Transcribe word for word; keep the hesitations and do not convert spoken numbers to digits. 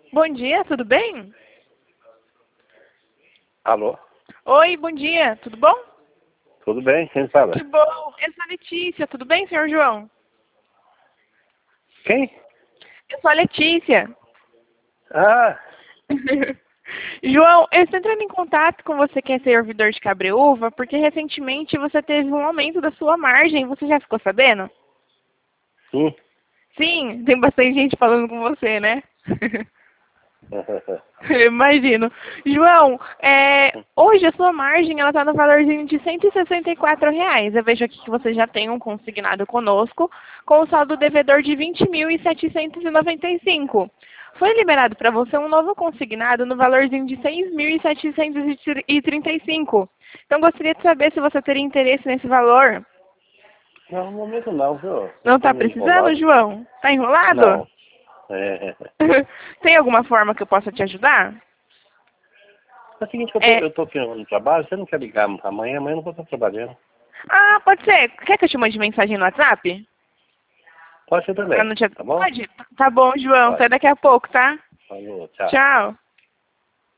Bom dia, tudo bem? Alô? Oi, bom dia, tudo bom? Tudo bem? Quem fala? Que bom. Eu sou a Letícia, tudo bem, senhor João? Quem? Eu sou a Letícia. Ah, João, eu estou entrando em contato com você que é servidor de Cabreúva, porque recentemente você teve um aumento da sua margem, você já ficou sabendo? sim. Sim, tem bastante gente falando com você, né? Eu imagino. João, é, hoje a sua margem ela está no valorzinho de cento e sessenta e quatro reais. Eu vejo aqui que você já tem um consignado conosco, com o saldo devedor de vinte mil setecentos e noventa e cinco. Foi liberado para você um novo consignado no valorzinho de seis mil setecentos e trinta e cinco. Então gostaria de saber se você teria interesse nesse valor. Não, no momento não, viu? Eu Não tô está meio precisando, enrolado. João? Está enrolado? Não. É. Tem alguma forma que eu possa te ajudar? É o seguinte, eu tô, É, eu tô aqui no trabalho, você não quer ligar amanhã? Amanhã eu não vou estar trabalhando. Ah, pode ser. Quer que eu te mande mensagem no WhatsApp? Pode ser Pra também, não te... tá bom? Pode? Tá bom, João. Pode. Até daqui a pouco, tá? Falou, tchau. Tchau.